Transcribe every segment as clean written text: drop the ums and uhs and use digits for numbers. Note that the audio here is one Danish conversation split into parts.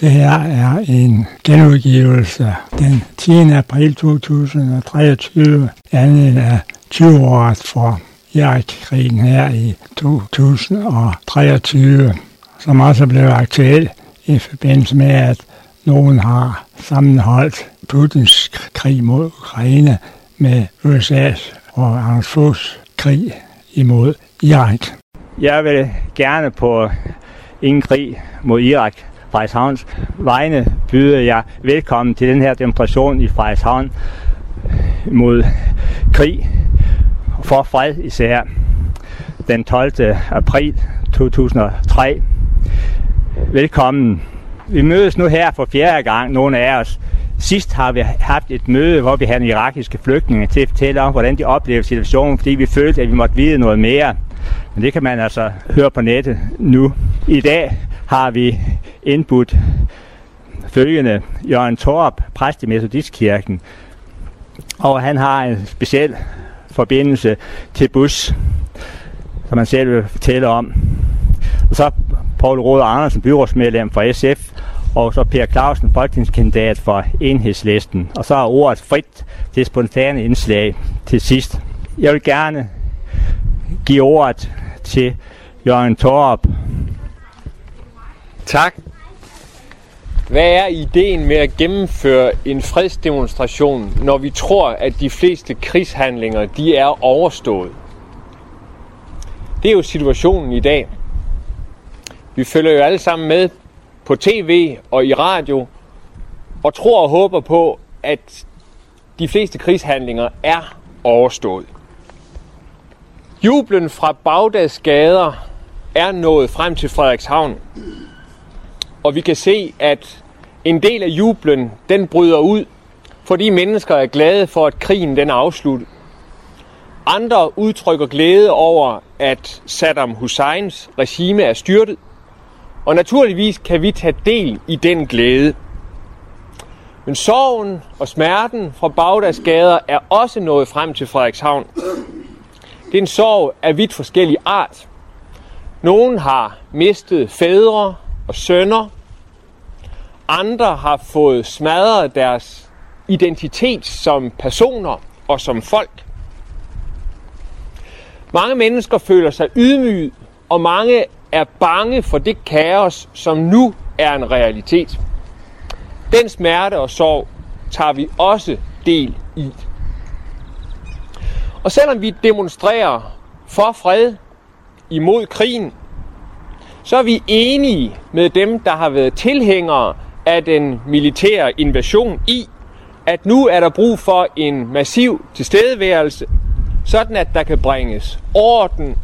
Det her er en genudgivelse den 10. april 2023, andet af 20-året for Irakkrigen her i 2023, som også blev aktuel i forbindelse med, at nogen har sammenholdt Putins krig mod Ukraine med USA's og Anders Foghs krig imod Irak. Jeg vil gerne på ingen krig mod Irak Frederikshavns vegne byder jeg velkommen til den her demonstration i Frederikshavn mod krig for fred især den 12. april 2003. Velkommen. Vi mødes nu her for 4. gang, nogle af os. Sidst har vi haft et møde, hvor vi havde irakiske flygtninge til at fortælle om, hvordan de oplevede situationen, fordi vi følte, at vi måtte vide noget mere. Men det kan man altså høre på nettet nu. I dag har vi indbudt følgende Jørgen Thorup, præst i Metodistkirken, og han har en speciel forbindelse til Bush, som han selv vil fortælle om. Og så Poul Roder Andersen, byrådsmedlem for SF, og så Per Clausen, folketingskandidat for Enhedslisten. Og så er ordet frit til spontane indslag til sidst. Jeg vil gerne give ordet til Jørgen Thorup. Tak. Hvad er ideen med at gennemføre en fredsdemonstration, når vi tror, at de fleste krigshandlinger de er overstået? Det er jo situationen i dag. Vi følger jo alle sammen med på tv og i radio og tror og håber på, at de fleste krigshandlinger er overstået. Jublen fra Bagdads gader er nået frem til Frederikshavn. Og vi kan se, at en del af jublen, den bryder ud, fordi mennesker er glade for, at krigen den er afsluttet. Andre udtrykker glæde over, at Saddam Husseins regime er styrtet. Og naturligvis kan vi tage del i den glæde. Men sorgen og smerten fra Bagdads gader er også nået frem til Frederikshavn. Det er en sorg af vidt forskellig art. Nogen har mistet fædre og sønner. Andre har fået smadret deres identitet som personer og som folk. Mange mennesker føler sig ydmyget, og mange er bange for det kaos, som nu er en realitet. Den smerte og sorg tager vi også del i. Og selvom vi demonstrerer for fred imod krigen, så er vi enige med dem, der har været tilhængere af den militære invasion i, at nu er der brug for en massiv tilstedeværelse, sådan at der kan bringes orden,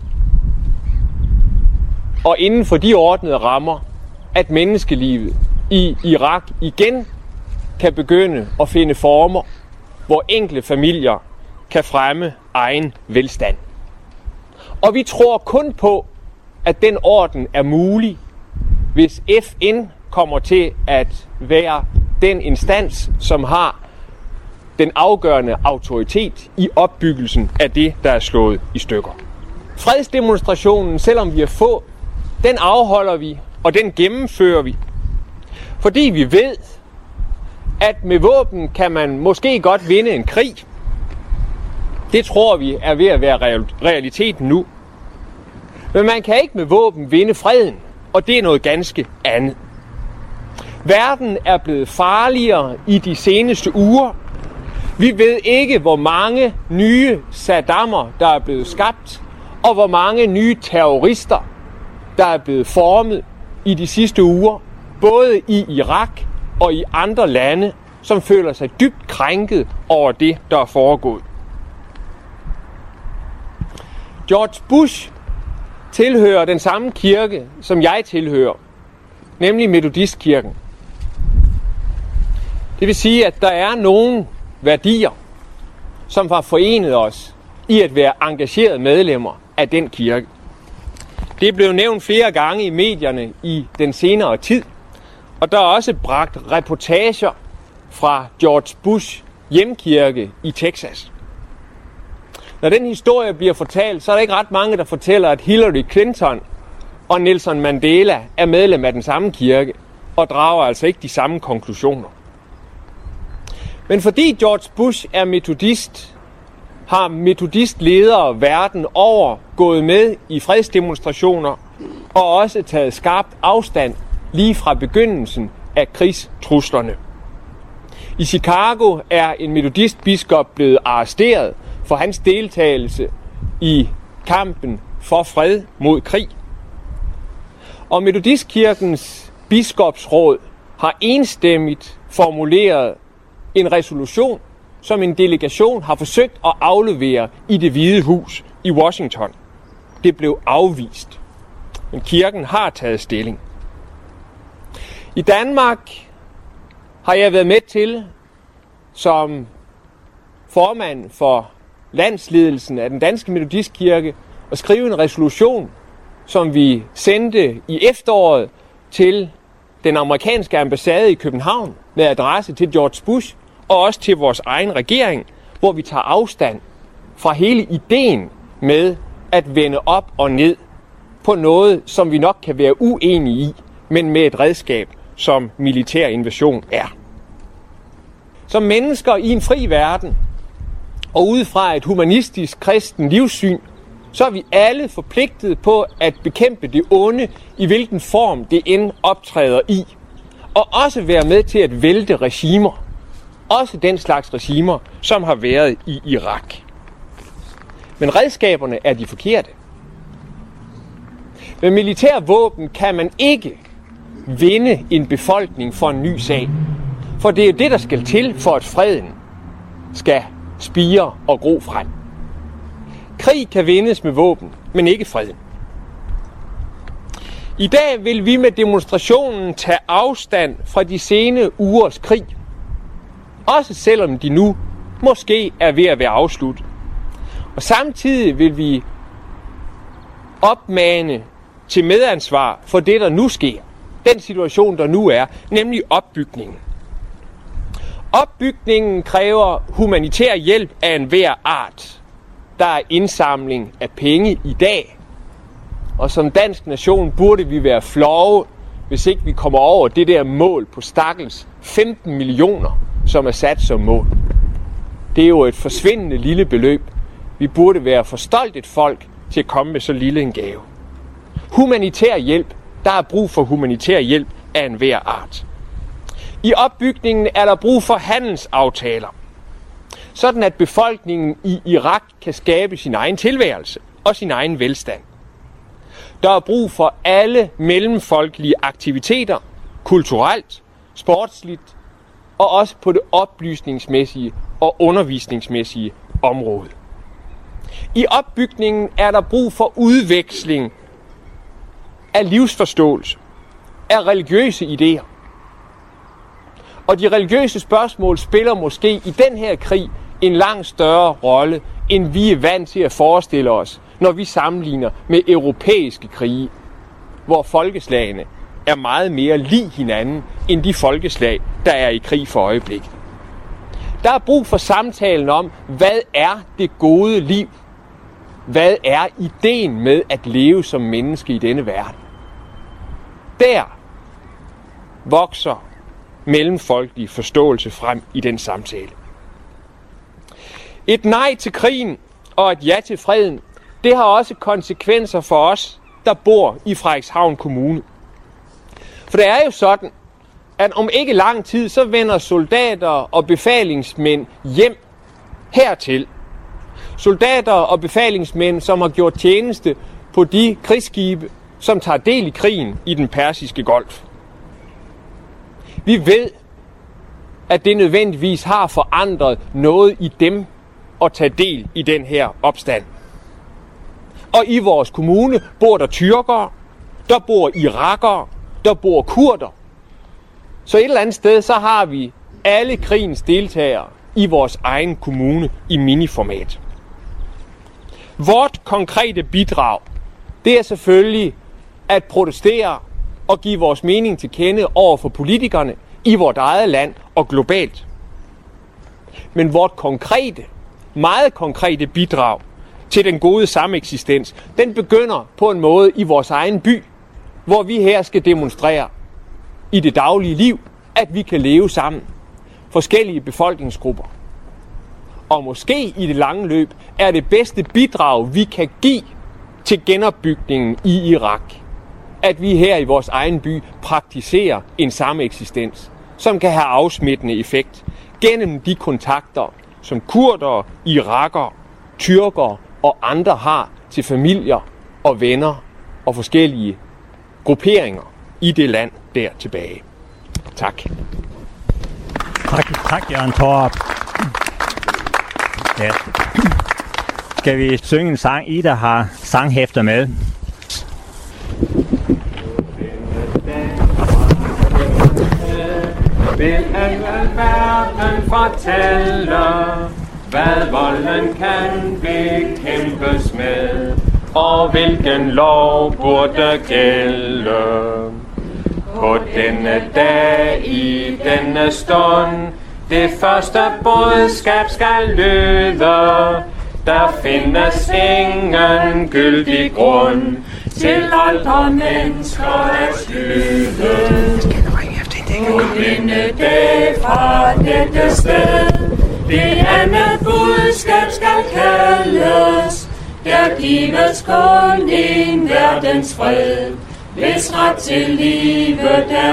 og inden for de ordnede rammer, at menneskelivet i Irak igen kan begynde at finde former, hvor enkelte familier kan fremme egen velstand. Og vi tror kun på, at den orden er mulig, hvis FN kommer til at være den instans, som har den afgørende autoritet i opbyggelsen af det, der er slået i stykker. Fredsdemonstrationen, selvom vi er få, den afholder vi, og den gennemfører vi. Fordi vi ved, at med våben kan man måske godt vinde en krig. Det tror vi er ved at være realiteten nu. Men man kan ikke med våben vinde freden, og det er noget ganske andet. Verden er blevet farligere i de seneste uger. Vi ved ikke, hvor mange nye Saddam'er, der er blevet skabt, og hvor mange nye terrorister, der er blevet formet i de sidste uger, både i Irak og i andre lande, som føler sig dybt krænket over det, der er foregået. George Bush tilhører den samme kirke, som jeg tilhører, nemlig Metodistkirken. Det vil sige, at der er nogle værdier, som har forenet os i at være engagerede medlemmer af den kirke. Det er blevet nævnt flere gange i medierne i den senere tid, og der er også bragt reportager fra George Bush hjemkirke i Texas. Når den historie bliver fortalt, så er der ikke ret mange, der fortæller, at Hillary Clinton og Nelson Mandela er medlem af den samme kirke, og drager altså ikke de samme konklusioner. Men fordi George Bush er metodist, har metodistledere verden over gået med i fredsdemonstrationer og også taget skarpt afstand lige fra begyndelsen af krigstruslerne. I Chicago er en metodistbiskop blevet arresteret for hans deltagelse i kampen for fred mod krig. Og Metodistkirkens biskopsråd har enstemmigt formuleret en resolution, som en delegation har forsøgt at aflevere i Det Hvide Hus i Washington. Det blev afvist, men kirken har taget stilling. I Danmark har jeg været med til som formand for landsledelsen af den danske metodistkirke at skrive en resolution, som vi sendte i efteråret til den amerikanske ambassade i København med adresse til George Bush og også til vores egen regering, hvor vi tager afstand fra hele ideen med at vende op og ned på noget, som vi nok kan være uenige i, men med et redskab, som militær invasion er. Som mennesker i en fri verden, og ud fra et humanistisk kristen livssyn, så er vi alle forpligtet på at bekæmpe det onde, i hvilken form det end optræder i, og også være med til at vælte regimer. Også den slags regimer, som har været i Irak. Men redskaberne er de forkerte. Med militære våben kan man ikke vinde en befolkning for en ny sag. For det er det, der skal til, for at freden skal spire og gro frem. Krig kan vindes med våben, men ikke freden. I dag vil vi med demonstrationen tage afstand fra de sene ugers krig. Også selvom de nu måske er ved at være afsluttet. Og samtidig vil vi opmane til medansvar for det, der nu sker. Den situation, der nu er, nemlig opbygningen. Opbygningen kræver humanitær hjælp af enhver art. Der er indsamling af penge i dag. Og som dansk nation burde vi være flove, hvis ikke vi kommer over det der mål på stakkels 15 millioner, som er sat som mål. Det er jo et forsvindende lille beløb. Vi burde være for stolt et folk til at komme med så lille en gave. Humanitær hjælp. Der er brug for humanitær hjælp af enhver art. I opbygningen er der brug for handelsaftaler, sådan at befolkningen i Irak kan skabe sin egen tilværelse og sin egen velstand. Der er brug for alle mellemfolkelige aktiviteter, kulturelt, sportsligt og også på det oplysningsmæssige og undervisningsmæssige område. I opbygningen er der brug for udveksling af livsforståelse, af religiøse idéer. Og de religiøse spørgsmål spiller måske i den her krig en langt større rolle, end vi er vant til at forestille os, når vi sammenligner med europæiske krige, hvor folkeslagene er meget mere lig hinanden, end de folkeslag, der er i krig for øjeblikket. Der er brug for samtalen om, hvad er det gode liv? Hvad er ideen med at leve som menneske i denne verden? Der vokser mellemfolkelig forståelse frem i den samtale. Et nej til krigen og et ja til freden, det har også konsekvenser for os, der bor i Frederikshavn Kommune. For det er jo sådan, at om ikke lang tid, så vender soldater og befalingsmænd hjem hertil. Soldater og befalingsmænd, som har gjort tjeneste på de krigsskibe, som tager del i krigen i den Persiske Golf. Vi ved, at det nødvendigvis har forandret noget i dem at tage del i den her opstand. Og i vores kommune bor der tyrkere, der bor irakere, der bor kurder. Så et eller andet sted, så har vi alle krigens deltagere i vores egen kommune i miniformat. Vort konkrete bidrag, det er selvfølgelig at protestere og give vores mening til kende over for politikerne i vort eget land og globalt. Men vort konkrete, meget konkrete bidrag til den gode sameksistens, den begynder på en måde i vores egen by, hvor vi her skal demonstrere. i det daglige liv, at vi kan leve sammen. Forskellige befolkningsgrupper. Og måske i det lange løb er det bedste bidrag, vi kan give til genopbygningen i Irak, at vi her i vores egen by praktiserer en samme eksistens, som kan have afsmittende effekt gennem de kontakter, som kurdere, irakere, tyrkere og andre har til familier og venner og forskellige grupperinger i det land der tilbage. Tak. Tak Jørgen Thorup. Ja. Skal vi synge en sang? Ida har sanghæfter med. Vil alle verden fortælle, hvad volden kan bekæmpes med, og hvilken lov burde gælde. På denne dag, i denne stund, det første budskab skal lyde. Der findes ingen gyldig grund til andre mennesker at skyde. På denne dag fra dette sted, det andet budskab skal kaldes. Der gives kun en verdens fred, hvis ret til livet er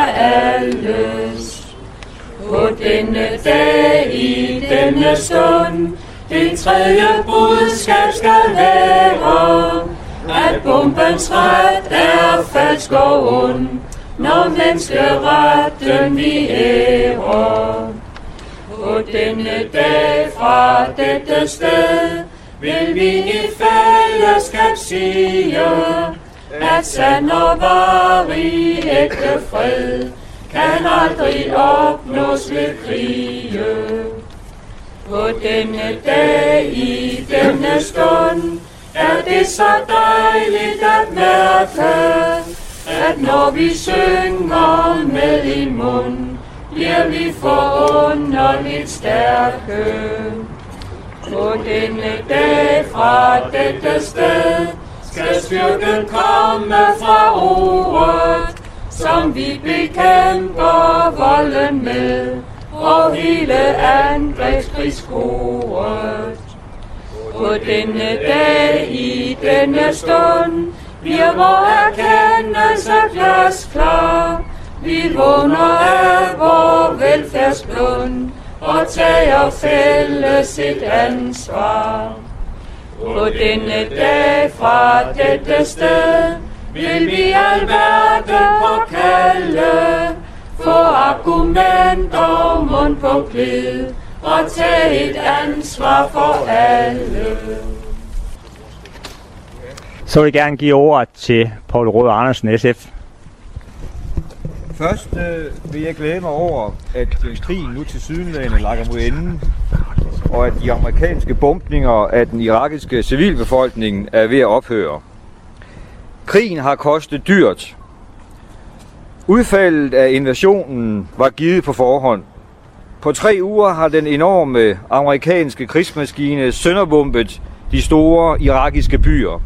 alles. På denne dag, i denne stund, det tredje budskab skal være, at bombens ret er falsk og ond, når menneskeretten vi ærer. På denne dag fra dette sted, vil vi i fællesskab sige, at sand og varig ægte fred kan aldrig opnås ved krige. På denne dag, i denne stund, er det så dejligt at mærke, at når vi synger med en mund, bliver vi forunderligt stærke. På denne dag fra dette sted, skal styrken komme fra ordet, som vi bekæmper volden med, og hele angrebskrigsskoret. På denne dag, i denne stund, bliver vor erkendelse glasklar. Vi vågner af vor velfærdsblund og tager fælles et ansvar. På denne dag fra dette sted, vil vi alverden påkalde, få argumenter mund på klid og tage et ansvar for alle. Så vil jeg gerne give ordet til Poul Roed Andersen, SF. Først vil jeg glæde mig over, at krigen nu tilsyneladende lakker mod enden, og at de amerikanske bombninger af den irakiske civilbefolkning er ved at ophøre. Krigen har kostet dyrt. Udfaldet af invasionen var givet på forhånd. På 3 uger har den enorme amerikanske krigsmaskine sønderbombet de store irakiske byer.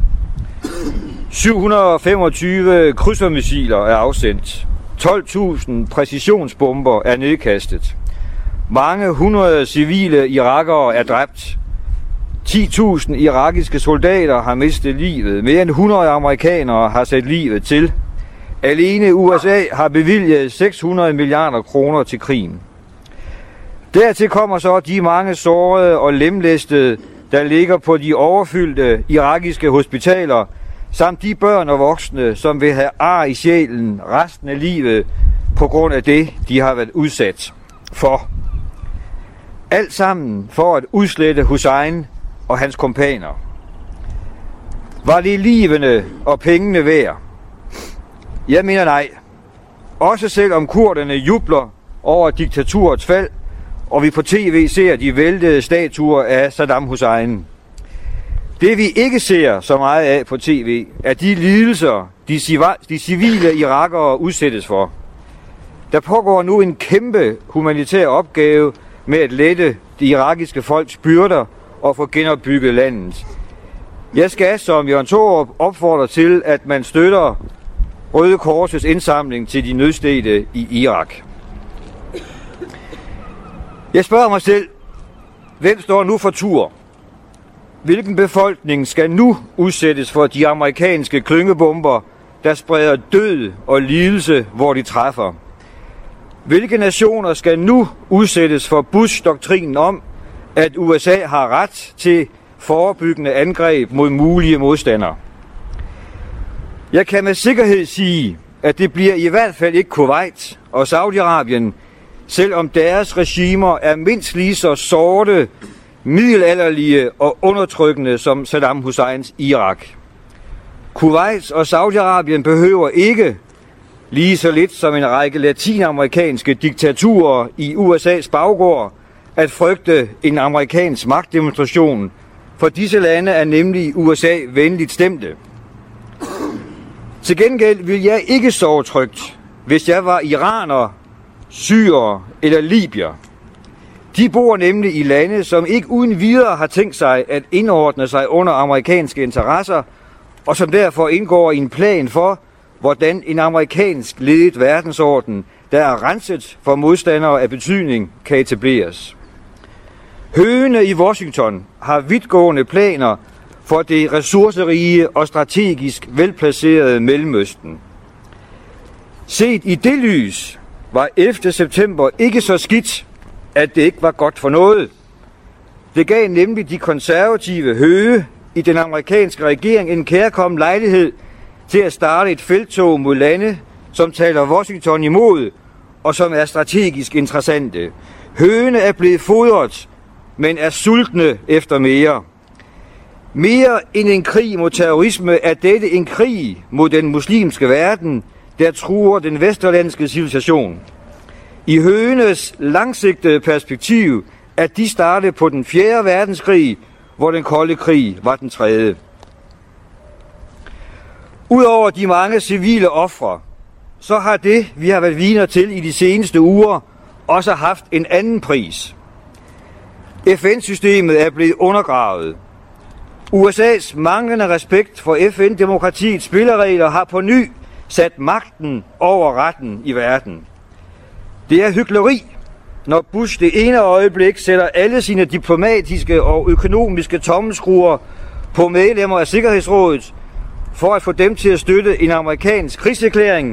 725 krydsermissiler er afsendt. 12.000 præcisionsbomber er nedkastet. Mange hundrede civile irakere er dræbt. 10.000 irakiske soldater har mistet livet. Mere end 100 amerikanere har sat livet til. Alene USA har bevilget 600 milliarder kroner til krigen. Dertil kommer så de mange sårede og lemlæstede, der ligger på de overfyldte irakiske hospitaler, samt de børn og voksne, som vil have ar i sjælen resten af livet på grund af det, de har været udsat for. Alt sammen for at udslette Hussein og hans kompaner. Var det livene og pengene værd? Jeg mener nej. Også selvom kurderne jubler over diktaturets fald, og vi på tv ser de væltede statuer af Saddam Hussein. Det vi ikke ser så meget af på tv, er de lidelser, de civile irakere udsættes for. Der pågår nu en kæmpe humanitær opgave med at lette de irakiske folks byrder og få genopbygget landet. Jeg skal, som Jørgen Thorup, opfordre til, at man støtter Røde Korsets indsamling til de nødstedte i Irak. Jeg spørger mig selv, hvem står nu for tur? Hvilken befolkning skal nu udsættes for de amerikanske klyngebomber, der spreder død og lidelse, hvor de træffer? Hvilke nationer skal nu udsættes for Bush-doktrinen om, at USA har ret til forebyggende angreb mod mulige modstandere? Jeg kan med sikkerhed sige, at det bliver i hvert fald ikke Kuwait og Saudi-Arabien, selvom deres regimer er mindst lige så sorte, middelalderlige og undertrykkende som Saddam Husseins Irak. Kuwait og Saudi-Arabien behøver ikke, lige så lidt som en række latinamerikanske diktaturer i USA's baggård, at frygte en amerikansk magtdemonstration, for disse lande er nemlig USA venligt stemte. Til gengæld vil jeg ikke sove trygt, hvis jeg var iraner, syrer eller libyer. De bor nemlig i lande, som ikke uden videre har tænkt sig at indordne sig under amerikanske interesser, og som derfor indgår i en plan for, hvordan en amerikansk ledet verdensorden, der er renset for modstandere af betydning, kan etableres. Høgene i Washington har vidtgående planer for det ressourcerige og strategisk velplacerede Mellemøsten. Set i det lys var 11. september ikke så skidt, at det ikke var godt for noget. Det gav nemlig de konservative Høge i den amerikanske regering en kærkommen lejlighed til at starte et felttog mod lande, som taler Washington imod, og som er strategisk interessante. Høgene er blevet fodret, men er sultne efter mere. Mere end en krig mod terrorisme er dette en krig mod den muslimske verden, der truer den vesterlandske civilisation. I Høgenes langsigtede perspektiv er de startet på den 4. verdenskrig, hvor den kolde krig var den 3. Udover de mange civile ofre, så har det, vi har været vidner til i de seneste uger, også haft en anden pris. FN-systemet er blevet undergravet. USA's manglende respekt for FN-demokratiets spilleregler har på ny sat magten over retten i verden. Det er hykleri, når Bush det ene øjeblik sætter alle sine diplomatiske og økonomiske tommelskruer på medlemmer af Sikkerhedsrådet for at få dem til at støtte en amerikansk krigserklæring.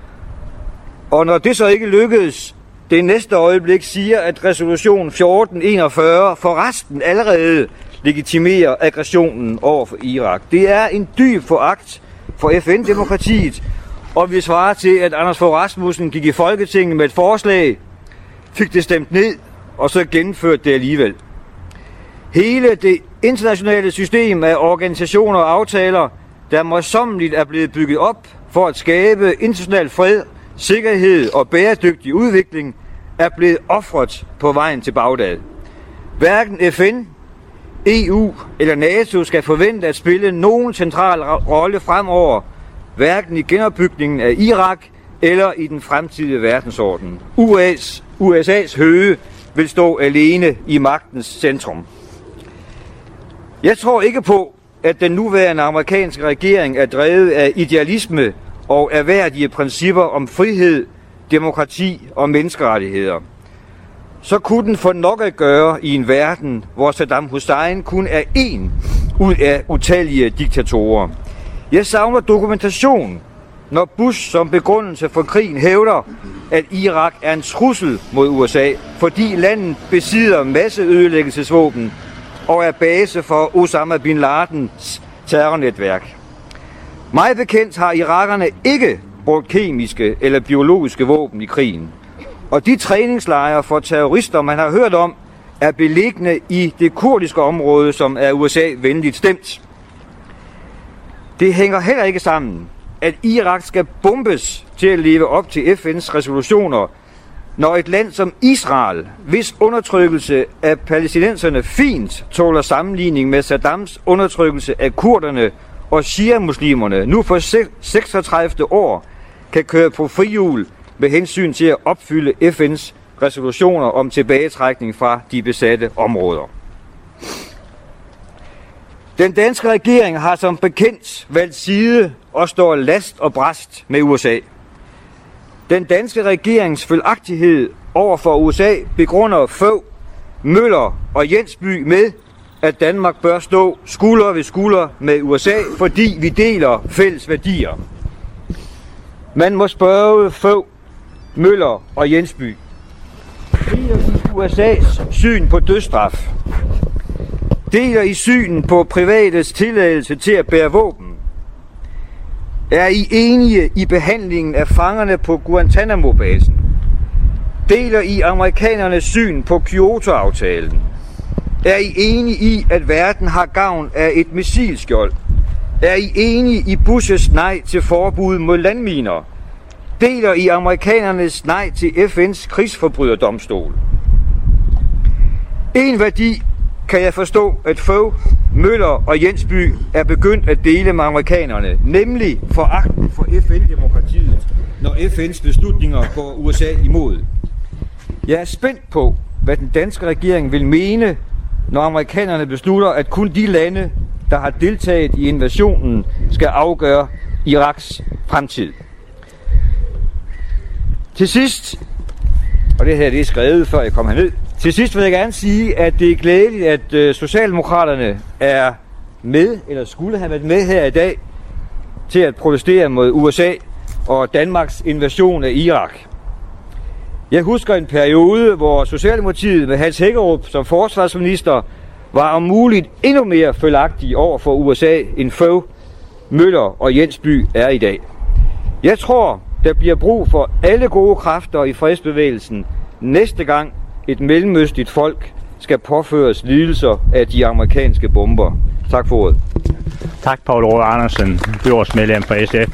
Og når det så ikke lykkedes, det næste øjeblik siger, at resolution 1441 for resten allerede legitimerer aggressionen over for Irak. Det er en dyb foragt for FN-demokratiet, og vi svarer til, at Anders Fogh Rasmussen gik i Folketinget med et forslag, fik det stemt ned, og så gennemførte det alligevel. Hele det internationale system af organisationer og aftaler, der møjsommeligt er blevet bygget op for at skabe international fred, sikkerhed og bæredygtig udvikling, er blevet ofret på vejen til Bagdad. Hverken FN, EU eller NATO skal forvente at spille nogen central rolle fremover, hverken i genopbygningen af Irak eller i den fremtidige verdensorden. USA's Høge vil stå alene i magtens centrum. Jeg tror ikke på, at den nuværende amerikanske regering er drevet af idealisme og erhverdige principper om frihed, demokrati og menneskerettigheder. Så kunne den få nok at gøre i en verden, hvor Saddam Hussein kun er en ud af utallige diktatorer. Jeg savner dokumentation, når Bush som begrundelse for krigen hævder, at Irak er en trussel mod USA, fordi landet besidder masseødelæggelsesvåben og er base for Osama bin Ladens terrornetværk. Mig bekendt har irakerne ikke brugt kemiske eller biologiske våben i krigen. Og de træningslejre for terrorister, man har hørt om, er beliggende i det kurdiske område, som er USA venligt stemt. Det hænger heller ikke sammen, at Irak skal bombes til at leve op til FN's resolutioner, når et land som Israel, hvis undertrykkelse af palæstinenserne fint tåler sammenligning med Saddams undertrykkelse af kurderne og shia-muslimerne, nu for 36. år kan køre på frihjul med hensyn til at opfylde FN's resolutioner om tilbagetrækning fra de besatte områder. Den danske regering har som bekendt valgt side og står last og brast med USA. Den danske regerings følagtighed over for USA begrunder Fogh, Møller og Jensby med, at Danmark bør stå skulder ved skulder med USA, fordi vi deler fælles værdier. Man må spørge Fogh, Møller og Jensby. Deler I USA's syn på dødsstraf? Deler I synen på privates tilladelse til at bære våben? Er I enige i behandlingen af fangerne på Guantanamo-basen? Deler I amerikanernes syn på Kyoto-aftalen? Er I enige i, at verden har gavn af et missilskjold? Er I enige i Bushes nej til forbud mod landminer? Deler I amerikanernes nej til FN's krigsforbryderdomstol? En værdi kan jeg forstå, at Fogh, Møller og Jensby er begyndt at dele med amerikanerne, nemlig foragten for FN-demokratiet, når FN's beslutninger går USA imod. Jeg er spændt på, hvad den danske regering vil mene, når amerikanerne beslutter, at kun de lande, der har deltaget i invasionen, skal afgøre Iraks fremtid. Til sidst, og det her det er skrevet, før jeg kom herned, til sidst vil jeg gerne sige, at det er glædeligt, at Socialdemokraterne er med, eller skulle have været med her i dag, til at protestere mod USA og Danmarks invasion af Irak. Jeg husker en periode, hvor Socialdemokratiet med Hans Hækkerup som forsvarsminister var om muligt endnu mere følagtig over for USA, end Fogh, Møller og Jensby er i dag. Jeg tror, der bliver brug for alle gode kræfter i fredsbevægelsen næste gang et mellemøstligt folk skal påføres lidelser af de amerikanske bomber. Tak for ordet. Tak, Poul Rohde Andersen, byrådsmedlem for SF.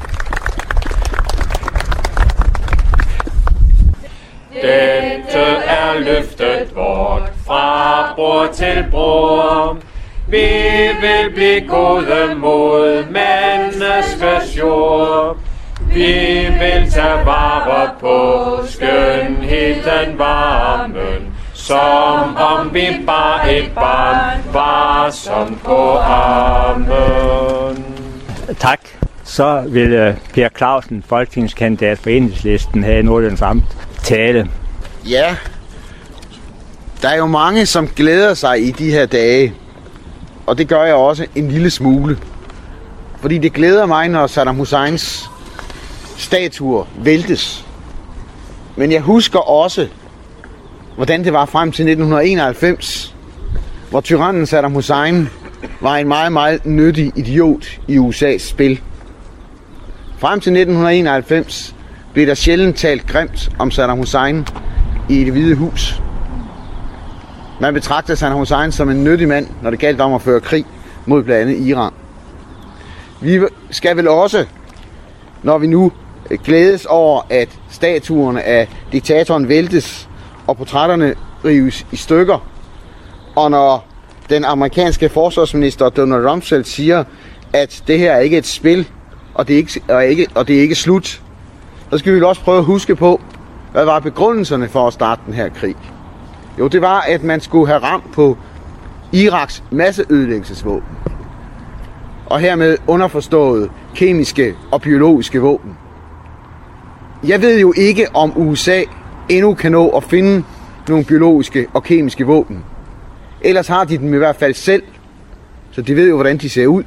Dette er løftet vort fra bror til bror. Vi vil blive gode mod menneskers jord. Vi vil tage vare på skønheden varmen, som om vi bare et barn var som på armen. Tak. Så vil Per Clausen, folketingskandidat for Enhedslisten, have Nordjyllands Amt tale. Ja, der er jo mange, som glæder sig i de her dage, og det gør jeg også en lille smule. Fordi det glæder mig, når Saddam Husseins statuer væltes. Men jeg husker også, hvordan det var frem til 1991, hvor tyrannen Saddam Hussein var en meget, meget nyttig idiot i USA's spil. Frem til 1991 blev der sjældent talt grimt om Saddam Hussein i Det Hvide Hus. Man betragtede Saddam Hussein som en nyttig mand, når det galt om at føre krig mod blandt andet Iran. Vi skal vel også, når vi nu glædes over, at statuerne af diktatoren væltes og portrætterne rives i stykker, og når den amerikanske forsvarsminister Donald Rumsfeld siger, at det her er ikke et spil, og det er ikke slut, så skal vi også prøve at huske på, hvad var begrundelserne for at starte den her krig. Jo, det var, at man skulle have ramt på Iraks masseødelæggelsesvåben, og hermed underforstået kemiske og biologiske våben. Jeg ved jo ikke, om USA endnu kan nå at finde nogle biologiske og kemiske våben. Ellers har de dem i hvert fald selv, så de ved jo, hvordan de ser ud.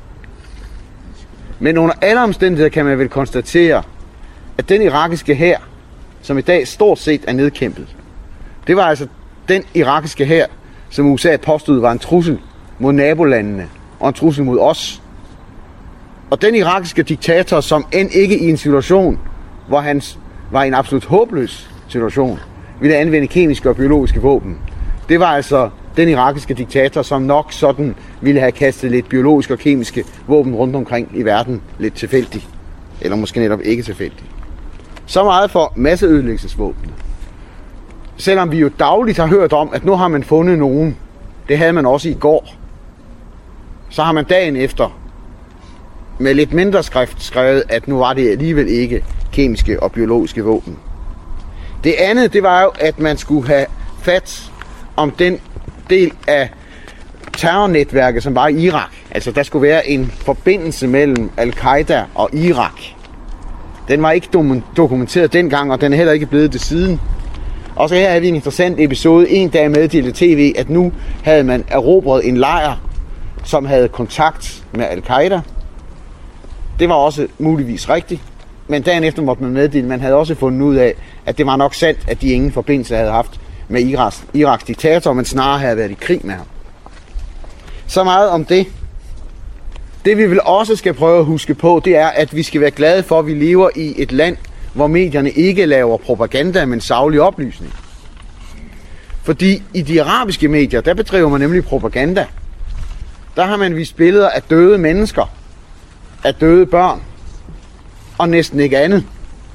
Men under alle omstændigheder kan man vel konstatere, at den irakiske hær, som i dag stort set er nedkæmpet, det var altså den irakiske hær, som USA påstod var en trussel mod nabolandene og en trussel mod os. Og den irakiske diktator, som end ikke i en situation, hvor han var i en absolut håbløs situation, ville anvende kemiske og biologiske våben, det var altså den irakiske diktator, som nok sådan ville have kastet lidt biologiske og kemiske våben rundt omkring i verden lidt tilfældigt. Eller måske netop ikke tilfældigt. Så meget for masseødelæggelsesvåben. Selvom vi jo dagligt har hørt om, at nu har man fundet nogen, det havde man også i går, så har man dagen efter med lidt mindre skrift skrevet, at nu var det alligevel ikke kemiske og biologiske våben. Det andet, det var jo, at man skulle have fat om den del af terrornetværket, som var i Irak. Altså, der skulle være en forbindelse mellem Al-Qaida og Irak. Den var ikke dokumenteret dengang, og den er heller ikke blevet det siden. Og så her har vi en interessant episode. En dag meddelte TV, at nu havde man erobret en lejr, som havde kontakt med Al-Qaida. Det var også muligvis rigtigt. Men dagen efter måtte man meddele, man havde også fundet ud af, at det var nok sandt, at de ingen forbindelse havde haft med Iraks diktator, men snarere havde været i krig med ham. Så meget om det. Det vi vel også skal prøve at huske på, det er, at vi skal være glade for, at vi lever i et land, hvor medierne ikke laver propaganda, men saglig oplysning. Fordi i de arabiske medier, der bedriver man nemlig propaganda. Der har man vist billeder af døde mennesker, af døde børn, og næsten ikke andet.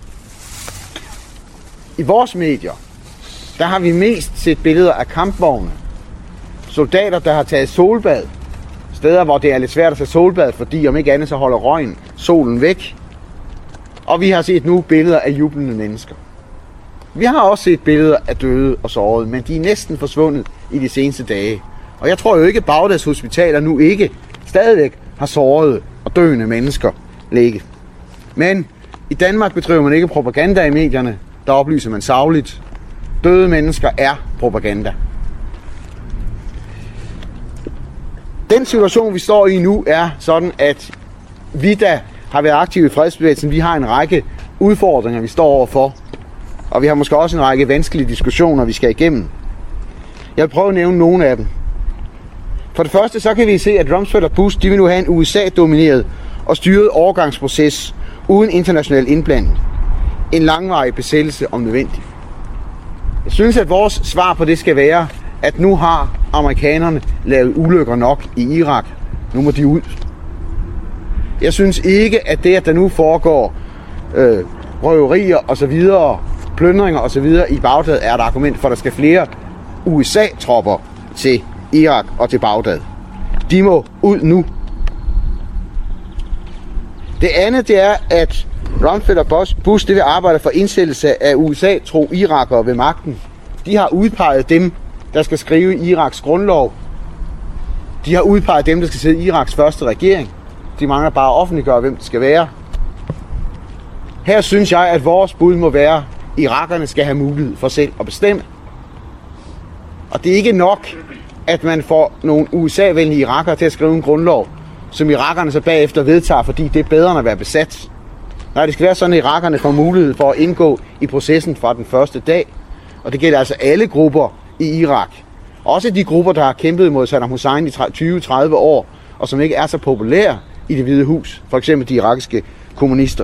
I vores medier, der har vi mest set billeder af kampvogne, soldater, der har taget solbad, steder, hvor det er lidt svært at tage solbad, fordi om ikke andet, så holder røgen solen væk. Og vi har set nu billeder af jublende mennesker. Vi har også set billeder af døde og sårede, men de er næsten forsvundet i de seneste dage. Og jeg tror jo ikke, at Bagdads hospitaler nu ikke stadigvæk har sårede og døende mennesker ligget. Men i Danmark bedriver man ikke propaganda i medierne, der oplyser man sagligt. Døde mennesker er propaganda. Den situation, vi står i nu, er sådan, at vi, der har været aktive i fredsbevægelsen, vi har en række udfordringer, vi står overfor. Og vi har måske også en række vanskelige diskussioner, vi skal igennem. Jeg vil prøve at nævne nogle af dem. For det første, så kan vi se, at Rumsfeld og Bush, de vil nu have en USA-domineret og styret overgangsproces uden international indblanding. En langvarig besættelse om nødvendigt. Jeg synes, at vores svar på det skal være, at nu har amerikanerne lavet ulykker nok i Irak. Nu må de ud. Jeg synes ikke, at det, at der nu foregår røverier og så videre, plyndringer og så videre i Bagdad, er et argument for, at der skal flere USA-tropper til Irak og til Bagdad. De må ud nu. Det andet, det er, at Rumsfeld og Bush, det vil arbejde for indsættelse af USA-tro irakere ved magten. De har udpeget dem, der skal skrive Iraks grundlov. De har udpeget dem, der skal sidde i Iraks første regering. De mangler bare at offentliggøre, hvem det skal være. Her synes jeg, at vores bud må være, at irakerne skal have mulighed for selv at bestemme. Og det er ikke nok, at man får nogle USA-venlige irakere til at skrive en grundlov, som irakerne så bagefter vedtager, fordi det er bedre end at være besat. Nej, det skal være sådan, at irakerne får mulighed for at indgå i processen fra den første dag. Og det gælder altså alle grupper i Irak. Også de grupper, der har kæmpet mod Saddam Hussein i 20-30 år, og som ikke er så populære i Det Hvide Hus. For eksempel de irakiske kommunister.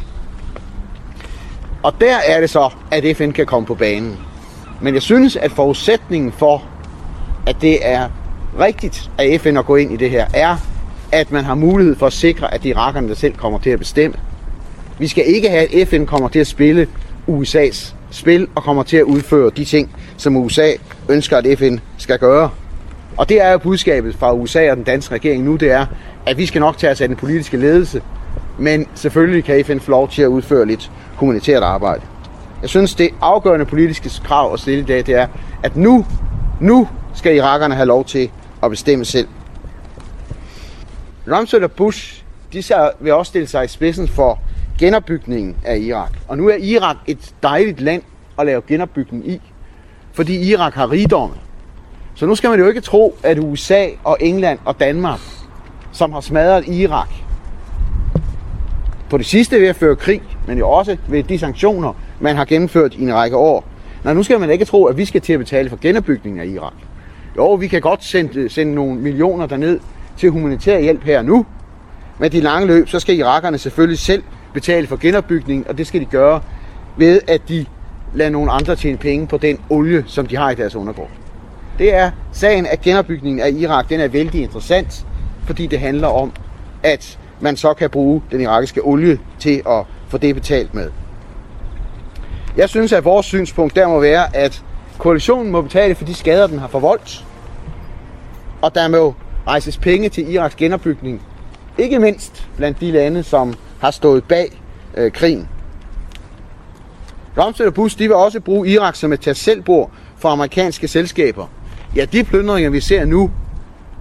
Og der er det så, at FN kan komme på banen. Men jeg synes, at forudsætningen for, at det er rigtigt af FN at gå ind i det her, er, at man har mulighed for at sikre, at det er irakerne, der selv kommer til at bestemme. Vi skal ikke have, at FN kommer til at spille USA's spil og kommer til at udføre de ting, som USA ønsker, at FN skal gøre. Og det er jo budskabet fra USA og den danske regering nu, det er, at vi skal nok tage os af den politiske ledelse, men selvfølgelig kan FN få lov til at udføre lidt humanitært arbejde. Jeg synes, det afgørende politiske krav at stille i dag, det er, at nu skal irakerne have lov til at bestemme selv. Rumsfeld og Bush, de vil også stille sig i spidsen for genopbygningen af Irak. Og nu er Irak et dejligt land at lave genopbygning i, fordi Irak har rigdomme. Så nu skal man jo ikke tro, at USA og England og Danmark, som har smadret Irak, på det sidste ved at føre krig, men jo også ved de sanktioner, man har gennemført i en række år. Nu skal man ikke tro, at vi skal til at betale for genopbygningen af Irak. Jo, vi kan godt sende nogle millioner derned til humanitær hjælp her nu, men de lange løb, så skal irakerne selvfølgelig selv betale for genopbygningen, og det skal de gøre ved, at de lader nogle andre tjene penge på den olie, som de har i deres undergrund. Det er sagen, at genopbygningen af Irak, den er vældig interessant, fordi det handler om, at man så kan bruge den irakiske olie til at få det betalt med. Jeg synes, at vores synspunkt der må være, at koalitionen må betale for de skader, den har forvoldt, og der må rejses penge til Iraks genopbygning, ikke mindst blandt de lande, som har stået bag krigen. Rumsfeld og Bush, de vil også bruge Irak som et tag-selv-bord for amerikanske selskaber. Ja, de plyndringer, vi ser nu,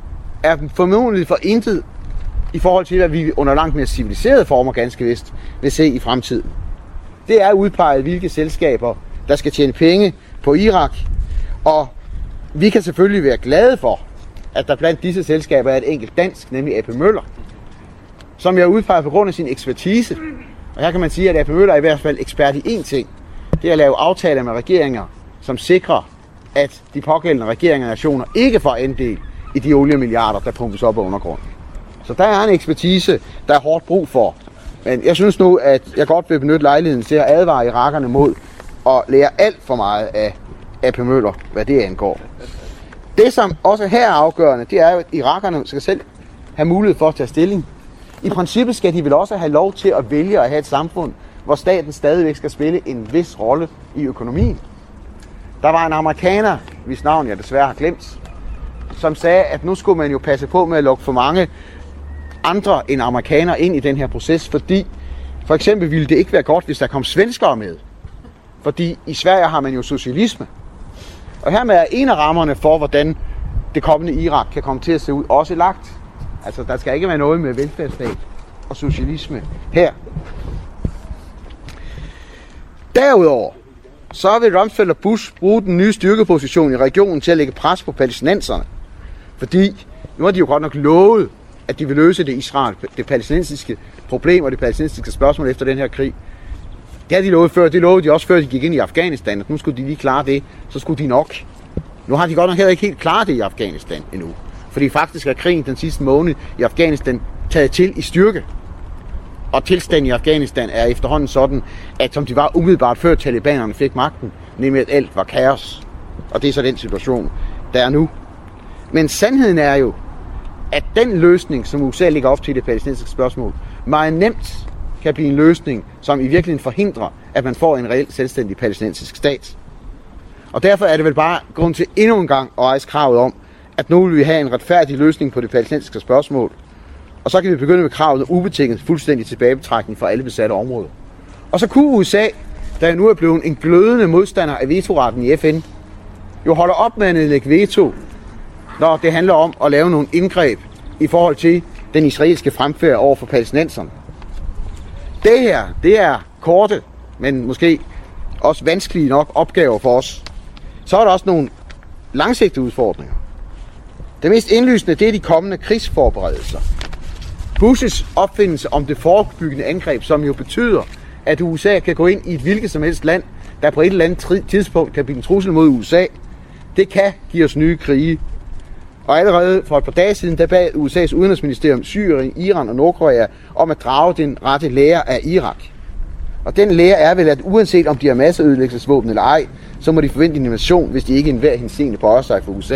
er formodentlig for intet i forhold til, hvad vi under langt mere civiliserede former ganske vist vil se i fremtiden. Det er udpeget, hvilke selskaber, der skal tjene penge på Irak, og vi kan selvfølgelig være glade for, at der blandt disse selskaber er et enkelt dansk, nemlig A.P. Møller, som jeg udpeget på grund af sin ekspertise. Og her kan man sige, at A.P. Møller er i hvert fald ekspert i én ting. Det er at lave aftaler med regeringer, som sikrer, at de pågældende regeringer og nationer ikke får andel i de oliemilliarder, der pumpes op af undergrunden. Så der er en ekspertise, der er hårdt brug for. Men jeg synes nu, at jeg godt vil benytte lejligheden til at advare irakerne mod at lære alt for meget af A.P. Møller, hvad det angår. Det, som også her er afgørende, det er jo, at irakerne skal selv have mulighed for at tage stilling. I princippet skal de vel også have lov til at vælge at have et samfund, hvor staten stadigvæk skal spille en vis rolle i økonomien. Der var en amerikaner, hvis navn jeg desværre har glemt, som sagde, at nu skulle man jo passe på med at lukke for mange andre end amerikanere ind i den her proces, fordi for eksempel ville det ikke være godt, hvis der kom svenskere med. Fordi i Sverige har man jo socialisme. Og hermed er en af rammerne for, hvordan det kommende Irak kan komme til at se ud, også lagt. Altså, der skal ikke være noget med velfærdsstat og socialisme her. Derudover, så vil Rumsfeld og Bush bruge den nye styrkeposition i regionen til at lægge pres på palæstinenserne. Fordi nu har de jo godt nok lovet, at de vil løse det palæstinensiske problem og det palæstinensiske spørgsmål efter den her krig. Det har de lovet før. Det lovede de også før, de gik ind i Afghanistan, at nu skulle de lige klare det, så skulle de nok. Nu har de godt nok heller ikke helt klaret det i Afghanistan endnu. Fordi faktisk er krigen den sidste måned i Afghanistan taget til i styrke. Og tilstanden i Afghanistan er efterhånden sådan, at som de var umiddelbart før talibanerne fik magten, nemlig at alt var kaos. Og det er så den situation, der er nu. Men sandheden er jo, at den løsning, som USA lægger op til i det palæstinensiske spørgsmål, meget nemt kan blive en løsning, som i virkeligheden forhindrer, at man får en reelt selvstændig palæstinensisk stat. Og derfor er det vel bare grund til endnu en gang at rejse kravet om, at nu vil vi have en retfærdig løsning på det palæstinensiske spørgsmål. Og så kan vi begynde med kravet om ubetinget fuldstændig tilbagebetrækning fra alle besatte områder. Og så kunne USA, der nu er blevet en glødende modstander af vetoretten i FN, jo holde op med at nedlægge veto, når det handler om at lave nogle indgreb i forhold til den israelske fremfærd over for palæstinenserne. Det her, det er korte, men måske også vanskelige nok opgaver for os. Så er der også nogle langsigtede udfordringer. Det mest indlysende, det er de kommende krigsforberedelser. Bushes opfindelse om det forebyggende angreb, som jo betyder, at USA kan gå ind i et hvilket som helst land, der på et eller andet tidspunkt kan blive en trussel mod USA, det kan give os nye krige. Og allerede for et par dage siden, der bad USA's udenrigsministerium Syrien, Iran og Nordkorea om at drage den rette lære af Irak. Og den lære er vel, at uanset om de har masseødelæggelsesvåben eller ej, så må de forvente en invasion, hvis de ikke enhver henseende bøjer sig for USA.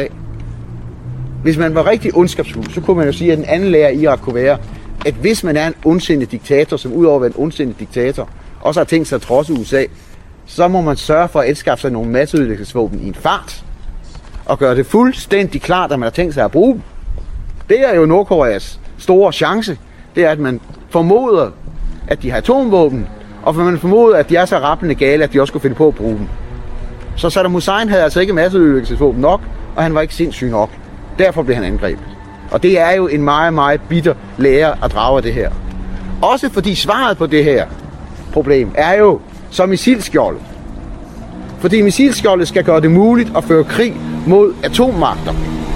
Hvis man var rigtig ondskabsfuld, så kunne man jo sige, at den anden lære af Irak kunne være, at hvis man er en ondsindet diktator, som udover at være en ondsindet diktator, også har tænkt sig at trodse USA, så må man sørge for at anskaffe sig nogle masseødelæggelsesvåben i en fart, og gøre det fuldstændig klart, at man har tænkt sig at bruge dem. Det er jo Nordkoreas store chance. Det er, at man formoder, at de har atomvåben, og man formoder, at de er så rablende gale, at de også kunne finde på at bruge dem. Så Saddam Hussein havde altså ikke masseødelæggelsesvåben nok, og han var ikke sindssyg nok. Derfor blev han angrebet. Og det er jo en meget, meget bitter lære at drage af det her. Også fordi svaret på det her problem er jo som missilskjoldet. Fordi missilskjoldet skal gøre det muligt at føre krig mod atommagter.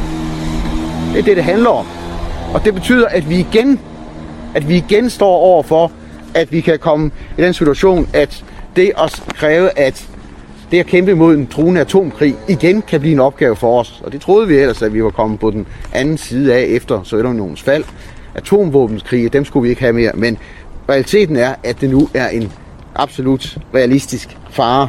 Det er det, det handler om. Og det betyder, at vi igen står over for, at vi kan komme i den situation, at det at kræve, at det at kæmpe mod en truende atomkrig igen kan blive en opgave for os. Og det troede vi ellers, at vi var kommet på den anden side af efter Sovjetunionens fald. Atomvåbenskrige, dem skulle vi ikke have mere. Men realiteten er, at det nu er en absolut realistisk fare.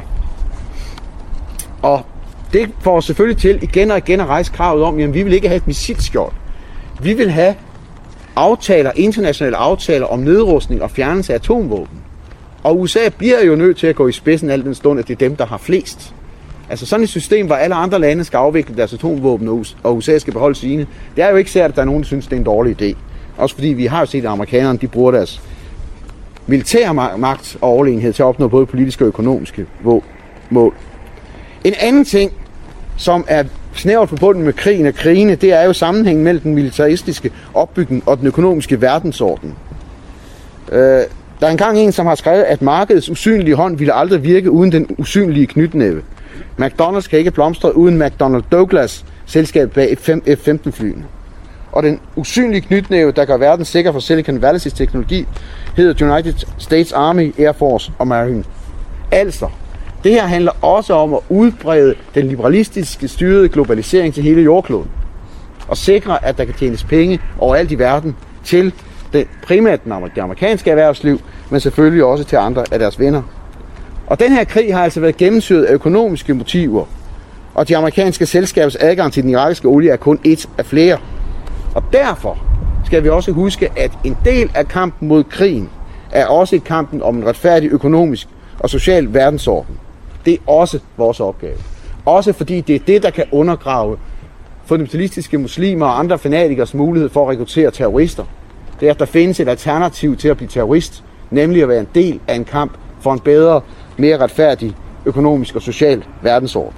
Og det får selvfølgelig til igen og igen at rejse kravet om, at vi vil ikke have et missilskjold. Vi vil have internationale aftaler om nedrustning og fjernelse af atomvåben. Og USA bliver jo nødt til at gå i spidsen al den stund, at det er dem, der har flest. Altså sådan et system, hvor alle andre lande skal afvikle deres atomvåben, og USA skal beholde sine, det er jo ikke sikkert, at der er nogen, der synes, det er en dårlig idé. Også fordi vi har jo set, at amerikanerne de bruger deres militære magt og overlegenhed til at opnå både politiske og økonomiske mål. En anden ting, som er snævert forbundet med krigen og krigene, det er jo sammenhængen mellem den militaristiske opbygning og den økonomiske verdensorden. Der er engang en, som har skrevet, at markedets usynlige hånd ville aldrig virke uden den usynlige knytnæve. McDonald's kan ikke blomstre uden McDonnell Douglas, selskabet bag F-15-flyene. Og den usynlige knytnæve, der gør verden sikker for Silicon Valley's teknologi, hedder United States Army, Air Force og Marine. Altså, det her handler også om at udbrede den liberalistiske styrede globalisering til hele jordkloden. Og sikre, at der kan tjenes penge overalt i verden til primært det amerikanske erhvervsliv, men selvfølgelig også til andre af deres venner. Og den her krig har altså været gennemsyret af økonomiske motiver, og de amerikanske selskabers adgang til den irakiske olie er kun et af flere. Og derfor skal vi også huske, at en del af kampen mod krigen er også et kampen om en retfærdig økonomisk og social verdensorden. Det er også vores opgave. Også fordi det er det, der kan undergrave fundamentalistiske muslimer og andre fanatikers mulighed for at rekruttere terrorister. Det er, at der findes et alternativ til at blive terrorist, nemlig at være en del af en kamp for en bedre, mere retfærdig økonomisk og social verdensorden.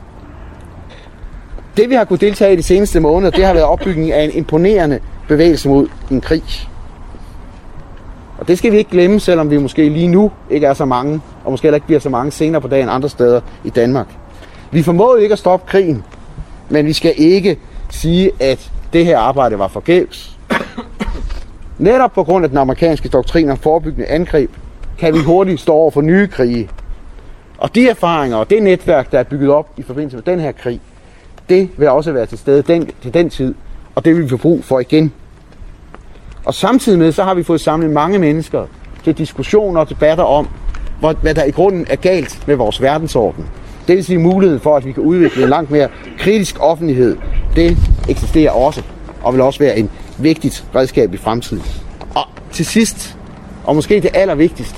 Det, vi har kunnet deltage i de seneste måneder, det har været opbygningen af en imponerende bevægelse mod en krig. Og det skal vi ikke glemme, selvom vi måske lige nu ikke er så mange, og måske heller ikke bliver så mange senere på dagen andre steder i Danmark. Vi formåede ikke at stoppe krigen, men vi skal ikke sige, at det her arbejde var forgæves. Netop på grund af den amerikanske doktrin om forebyggende angreb, kan vi hurtigt stå over for nye krige. Og de erfaringer og det netværk, der er bygget op i forbindelse med den her krig, det vil også være til stede til den tid, og det vil vi få brug for igen. Og samtidig med, så har vi fået samlet mange mennesker til diskussioner og debatter om, hvad der i grunden er galt med vores verdensorden. Det vil sige muligheden for, at vi kan udvikle en langt mere kritisk offentlighed. Det eksisterer også, og vil også være en vigtigt redskab i fremtiden. Og til sidst, og måske det allervigtigste.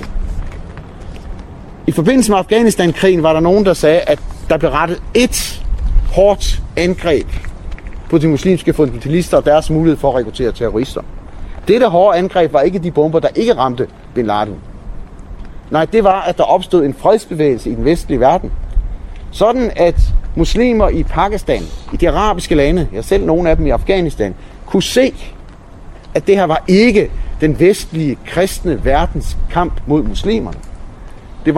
I forbindelse med Afghanistan-krigen var der nogen, der sagde, at der blev rettet ét hårdt angreb på de muslimske fundamentalister og deres mulighed for at rekruttere terrorister. Dette hårde angreb var ikke de bomber, der ikke ramte Bin Laden. Nej, det var, at der opstod en fredsbevægelse i den vestlige verden. Sådan at muslimer i Pakistan, i de arabiske lande, ja selv nogle af dem i Afghanistan, kunne se, at det her var ikke den vestlige kristne verdens kamp mod muslimerne. Det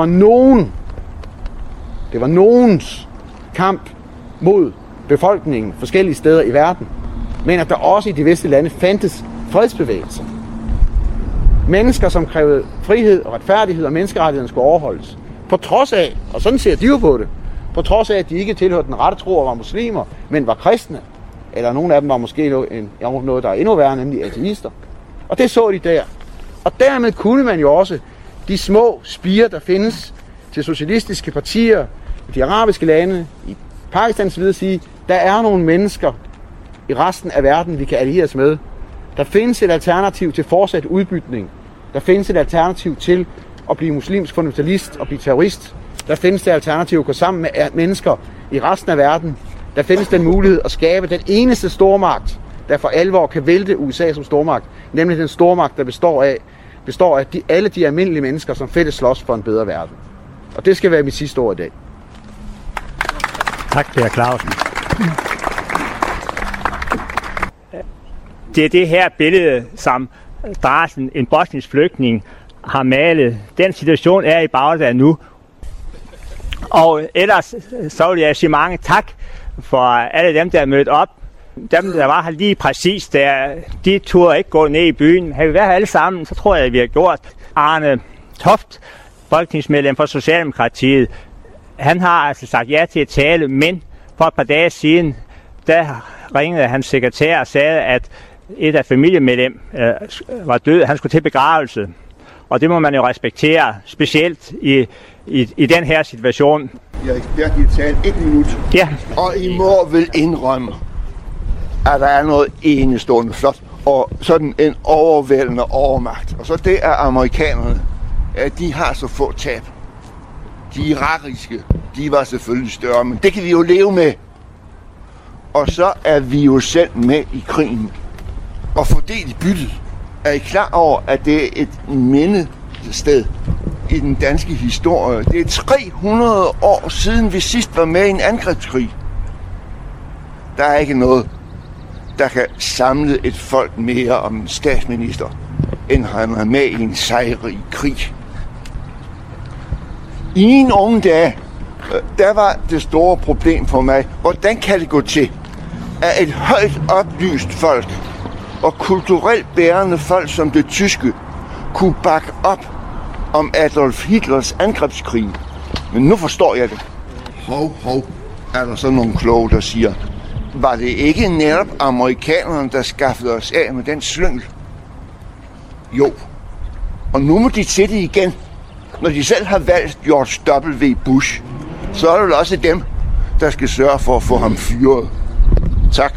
var nogens kamp mod befolkningen forskellige steder i verden. Men at der også i de vestlige lande fandtes fredsbevægelser. Mennesker, som krævede frihed og retfærdighed, og menneskerettighederne skulle overholdes. På trods af, og sådan ser de jo på det, på trods af, at de ikke tilhørte den rette tro og var muslimer, men var kristne. Eller nogle af dem var måske noget, der er endnu værre, nemlig ateister. Og det så de der. Og dermed kunne man jo også de små spirer, der findes til socialistiske partier i de arabiske lande, i Pakistans videre sige, der er nogle mennesker i resten af verden, vi kan allieres med. Der findes et alternativ til fortsat udbytning. Der findes et alternativ til at blive muslimsk fundamentalist og blive terrorist. Der findes det alternativ at gå sammen med mennesker i resten af verden. Der findes den mulighed at skabe den eneste stormagt, der for alvor kan vælte USA som stormagt, nemlig den stormagt, der består af alle de almindelige mennesker, som fælles slås for en bedre verden. Og det skal være mit sidste ord i dag. Tak, Per Clausen. Det er det her billede, som Drasen, en bosnisk flygtning, har malet. Den situation er i Bagdad nu. Og ellers så vil jeg sige mange tak for alle dem, der er mødt op. Dem, der var her lige præcis der, de turde ikke gå ned i byen. Havde vi været her alle sammen, så tror jeg, at vi har gjort. Arne Toft, folketingsmedlem for Socialdemokratiet, han har altså sagt ja til at tale, men for et par dage siden, der ringede hans sekretær og sagde, at et af familiemedlem var død. Han skulle til begravelse. Og det må man jo respektere, specielt i den her situation. Jeg vil gerne tale 1 minut. Ja. Og I må vel indrømme, at der er noget enestående flot og sådan en overvældende overmagt. Og så det er amerikanerne, at de har så få tab. De irakiske, de var selvfølgelig større, men det kan vi jo leve med. Og så er vi jo selv med i krigen og fordelt i byttet. Er I klar over, at det er et mindested i den danske historie? Det er 300 år siden vi sidst var med i en angrebskrig. Der er ikke noget, der kan samle et folk mere om en statsminister, end han er med i en sejrig krig. I mine unge dage, der var det store problem for mig, hvordan kan det gå til, at et højt oplyst folk og kulturelt bærende folk som det tyske kunne bakke op om Adolf Hitlers angrebskrig. Men nu forstår jeg det. Hov, er der så nogle kloge, der siger, var det ikke netop amerikanerne, der skaffede os af med den slyngel? Jo, og nu må de til det igen. Når de selv har valgt George W. Bush, så er det også dem, der skal sørge for at få ham fyret. Tak.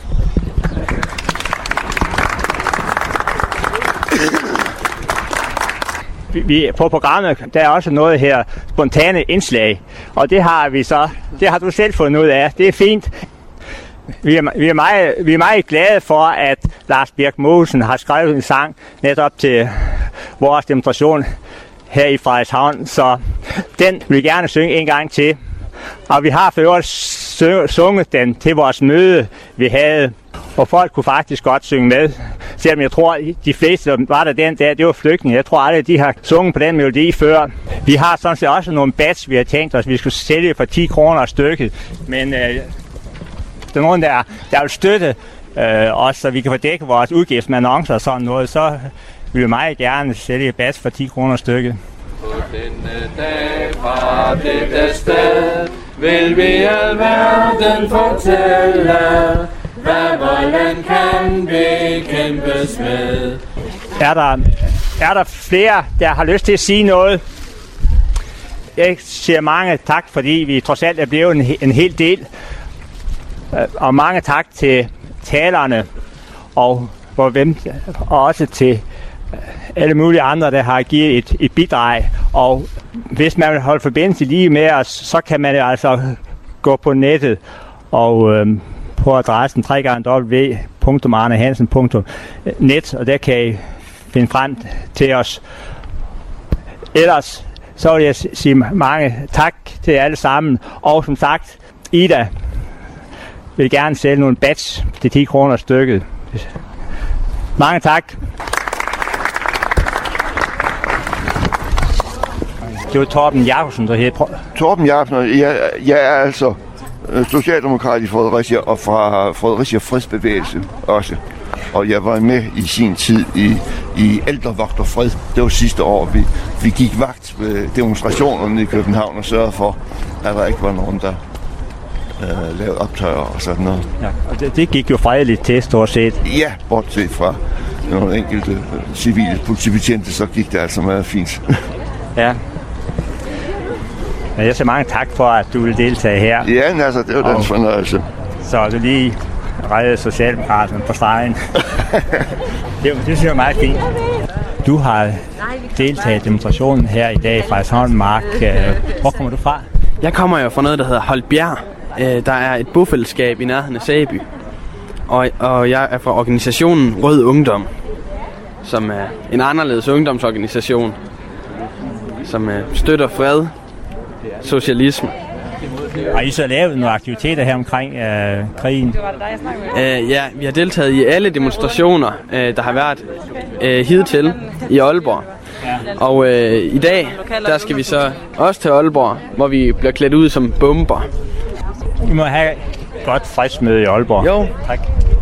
På programmet, der er også noget her spontane indslag, og det har du selv fundet ud af. Det er fint. Vi er meget glade for, at Lars Birk Mogensen har skrevet en sang netop til vores demonstration her i Frederikshavn, så den vil vi gerne synge en gang til. Og vi har for øvrigt sunget den til vores møde, vi havde, og folk kunne faktisk godt synge med. Selvom jeg tror, de fleste, der var der den dag, det var flygtninge. Jeg tror aldrig, de har sunget på den melodi før. Vi har sådan set også nogle bats, vi har tænkt os, vi skulle sælge for 10 kroner stykket. Men der er nogen, der vil støtte os, så vi kan få dækket vores udgift med annoncer og sådan noget, så vil vi meget gerne sælge bats for 10 kroner stykket. På denne dag fra dette sted vil vi alverden fortælle, hvad volden kan bekæmpes med. Er der flere, der har lyst til at sige noget? Jeg siger mange tak, fordi vi trods alt er blevet en hel del. Og mange tak til talerne og også til alle mulige andre, der har givet et bidrag. Og hvis man vil holde forbindelse lige med os, så kan man altså gå på nettet og på adressen www.arnehansen.net, og der kan I finde frem til os. Ellers så vil jeg sige mange tak til alle sammen. Og som sagt, Ida vil gerne sælge nogle bats til 10 kroner stykket. Mange tak. Det var Torben Jacobsen, der hed. Torben Jacobsen, jeg er altså socialdemokrat i Fredericia og fra Fredericia Fredsbevægelse også. Og jeg var med i sin tid i Ældrevogt og Fred. Det var sidste år, vi gik vagt ved demonstrationerne i København og sørgede for, at der ikke var nogen, der lavede optøjer og sådan noget. Ja, og det gik jo fredeligt til, stort set. Ja, bortset fra nogle enkelte civile politibetjente, så gik det altså meget fint. Ja. Men jeg siger mange tak for, at du vil deltage her. Ja, altså, det var den fornøjelse. Så du lige reddede Socialdemokraterne på stregen. det synes jeg er meget fint. Du har deltaget i demonstrationen her i dag fra Frederikshavn Mark. Hvor kommer du fra? Jeg kommer jo fra noget, der hedder Holbjerg. Der er et bofællesskab i nærheden af Sæby. Og jeg er fra organisationen Rød Ungdom, som er en anderledes ungdomsorganisation, som støtter fred, socialisme. Har I så lavet nogle aktiviteter her omkring krigen? Ja, vi har deltaget i alle demonstrationer, der har været hidtil i Aalborg. Og i dag, der skal vi så også til Aalborg, hvor vi bliver klædt ud som bomber. I må have godt fredsmøde i Aalborg. Jo. Tak.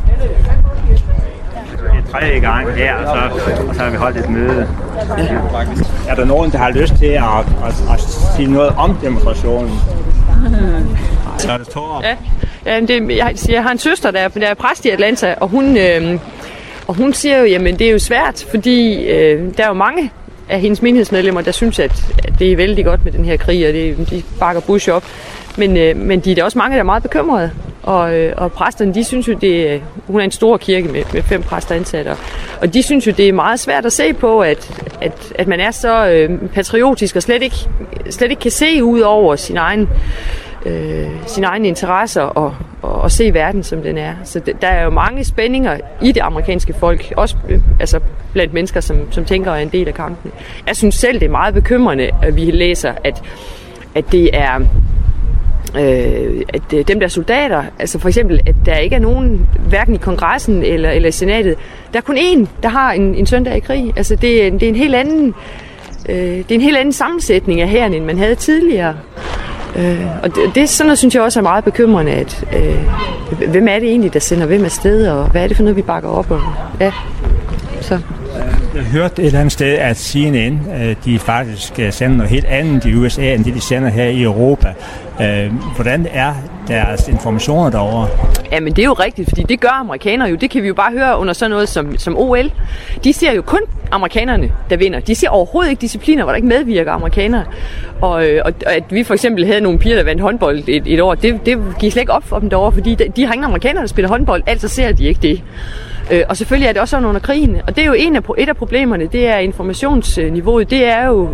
Det er 3. gang her, og så har vi holdt et møde. Ja. Er der nogen, der har lyst til at sige noget om demonstrationen? Så er det Torben. Ja, jeg har en søster, der er præst i Atlanta, og hun siger jo, jamen det er jo svært, fordi der er jo mange af hendes menighedsmedlemmer, der synes, at det er vældig godt med den her krig, og de bakker Bush op. Men de er der også mange, der er meget bekymrede. Og præsterne, de synes jo, hun er en stor kirke med 5 præster ansatte, og de synes jo, det er meget svært at se på, at man er så patriotisk og slet ikke kan se ud over sine egne interesser og se verden, som den er. Så der er jo mange spændinger i det amerikanske folk, også altså blandt mennesker, som tænker er en del af kampen. Jeg synes selv, det er meget bekymrende, at vi læser, at det er at dem der soldater, altså for eksempel, at der ikke er nogen, hverken i kongressen eller i senatet, der er kun én, der har en søn, der er i krig. Altså det er en helt anden, det er en helt anden sammensætning af hæren, end man havde tidligere. Og det sådan noget, synes jeg også er meget bekymrende, at hvem er det egentlig, der sender hvem afsted, og hvad er det for noget, vi bakker op om? Ja, så. Jeg hørte et eller andet sted, at CNN, de faktisk sender noget helt andet i USA, end det de sender her i Europa. Hvordan er deres informationer derovre? Jamen det er jo rigtigt, fordi det gør amerikanere jo. Det kan vi jo bare høre under sådan noget som OL. De ser jo kun amerikanerne, der vinder. De ser overhovedet ikke discipliner, hvor der ikke medvirker amerikanere. Og at vi for eksempel havde nogle piger, der vandt håndbold et år, det gik slet ikke op for dem derovre, fordi de har ingen amerikanere, der spiller håndbold, altså ser de ikke det. Og selvfølgelig er det også sådan under krigen, og det er jo et af problemerne, det er informationsniveauet, det er jo,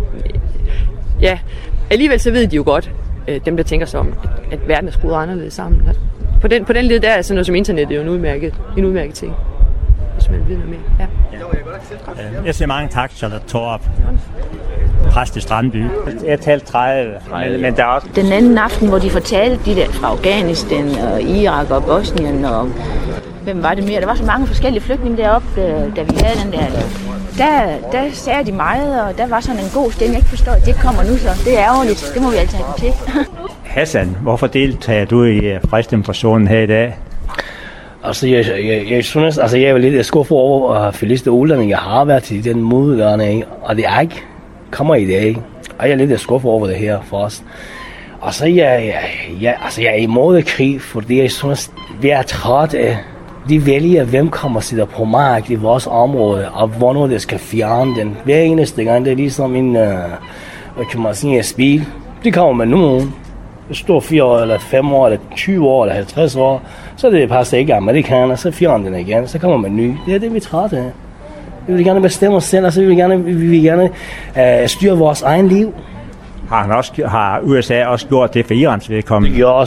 alligevel så ved de jo godt, dem der tænker sig om, at verden er skruet anderledes sammen. På den led der er sådan noget som internet jo en udmærket ting, hvis man ved noget mere. Ja. Jeg siger mange tak, Charlotte Thorup, præst i Strandby. Jeg talte 30, men der er også... Den anden aften, hvor de fortalte de der fra Afghanistan og Irak og Bosnien og... Hvem var det mere? Der var så mange forskellige flygtninge deroppe, da vi havde den der sagde de meget, og der var sådan en god stemning. Jeg ikke forstår, at det ikke kommer nu, så det er ærgerligt. Det må vi altid have til. Hassan, hvorfor deltager du i fredsdemonstrationen her i dag? Altså, jeg synes, altså, jeg er lidt skuffet over, at fleste udlændinge har været i den moderne, og det er ikke kommer i dag. Og jeg er lidt skuffet over det her først. Og så jeg er imod krig, fordi jeg synes, vi er træt af, de vælger, hvem kommer sidder på magt i vores område, og hvornår det skal fjerne den. Hver eneste gang, det er ligesom en, hvad kan man sige, et spil. Det kommer med nogen. Det står 4 år, eller 5 år, eller 20 år, eller 50 år. Så det passer ikke amerikaner, så fjerner den igen. Så kommer man ny. Det er det, vi er træt af. Vi vil gerne bestemme os selv, og så vil vi gerne styre vores egen liv. Har USA også gjort det for Irans vedkommende? Ja,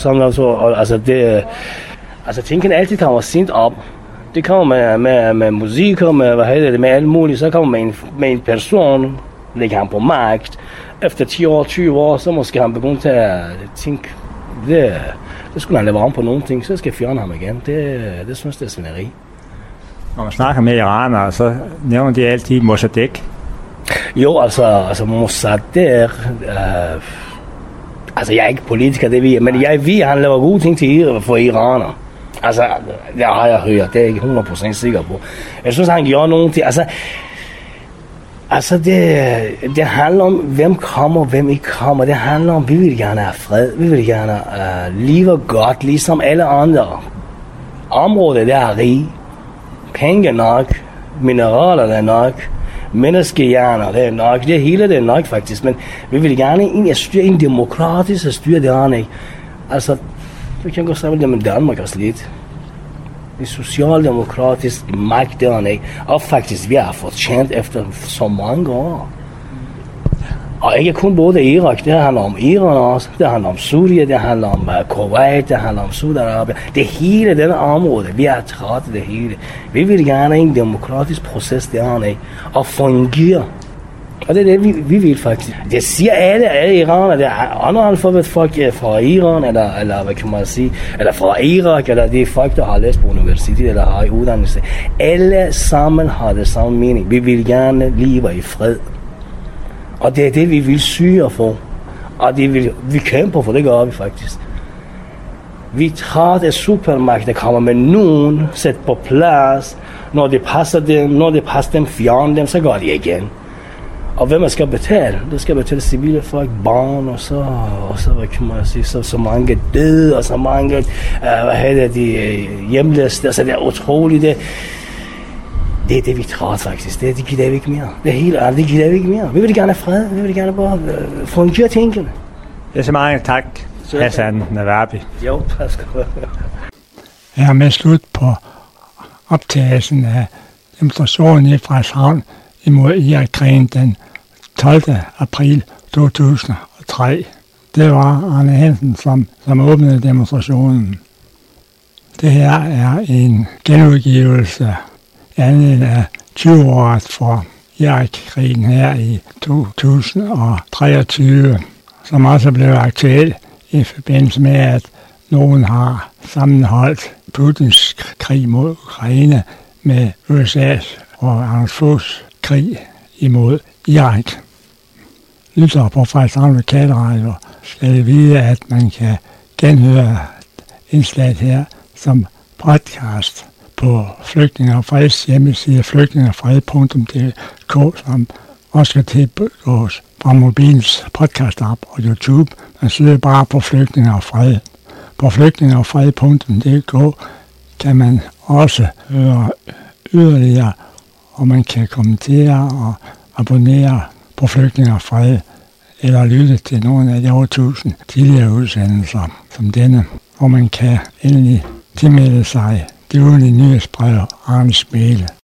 altså ting kan altid komme sent op. Det kommer med musik og med alt muligt. Så kommer med en person, lægger han på magt. Efter 10 år, 20 år, så måske han begyndt at tænke, det skulle han lave om på nogle ting, så skal jeg fjerne ham igen. Det synes jeg er svineri. Når man snakker med iranere, så nævner de altid Mossadegh. Jo, altså Mossadegh, altså jeg er ikke politiker, det ved jeg, men jeg ved, at han laver gode ting for iraner. Altså, det har jeg hørt, det er jeg ikke 100% sikker på. Jeg synes, han gjorde nogle ting, altså det handler om, hvem kommer, hvem ikke kommer. Det handler om, vi vil gerne have fred, vi vil gerne leve godt, ligesom alle andre. Området der er rige, penge nok, mineraler der er nok, menneskehjerner det er nok, det hele det er nok faktisk, men vi vil gerne styre en demokratisk styre der, ikke? Altså, vi kan gå sammen med Danmark også lidt. En socialdemokratisk magt der, ikke? Og faktisk, vi har fortjent efter så mange år. Og ikke kun både Irak, det handler om Iran også, det handler om Syrien, det handler om Kuwait, det handler om Saudi-Arabien. Det hele denne område, vi har træt det hele. Vi vil gerne en demokratisk proces der, ikke? Og fungere. Og det er det, vi vil faktisk. Det siger alle iranere, det er analfabet folk fra Iran, eller hvad kan man sige, eller fra Irak, eller de folk, der har læst på universitet, eller har i uddannelse. Alle sammen har det samme mening. Vi vil gerne leve i fred. Og det er det, vi vil syge for. Og det vi kæmper for, det gør vi faktisk. Vi tager det supermagt, der kommer med nogen, sæt på plads. Når det passer dem, fjerne dem, så gør de igen. Og hvem skal betale? Det skal betale civile folk, barn, og så hvad kan man sige, så mange døde, og så mange, de hjemløse. Altså det er utroligt, det er det, vi tror faktisk. Det gider vi ikke mere. Det er helt ærligt, det gider vi ikke mere. Vi vil gerne have fred. Vi vil gerne bare fungere tingene. Det er så mange tak, Hassan Nawabi. Jo, tak skal du have. Jeg er med slut på optagelsen af demonstrationen i Frederikshavn imod Irakkrigen den 12. april 2003. Det var Arne Hansen, som åbnede demonstrationen. Det her er en genudgivelse anledning af 20-året for Irakkrigen her i 2023, som også blev aktuel i forbindelse med, at nogen har sammenholdt Putins krig mod Ukraine med USA's og Anders Foghs krig imod Irak. Lytter på Frederikshavn Lokalradio skal vide, at man kan genhøre indslaget her som podcast på Flygtninge og Freds hjemmeside flygtningeogfred.dk, som også kan tilgås fra mobilens podcast-app og YouTube. Man søger bare på Flygtninge og Fred. På flygtningeogfred.dk kan man også høre yderligere, og man kan kommentere og abonnere på Flygtninge og Fred, eller lytte til nogle af de over 1000 tidligere udsendelser som denne, hvor man kan endelig tilmelde sig det ugenlige nyhedsbrev Arnes Mæle.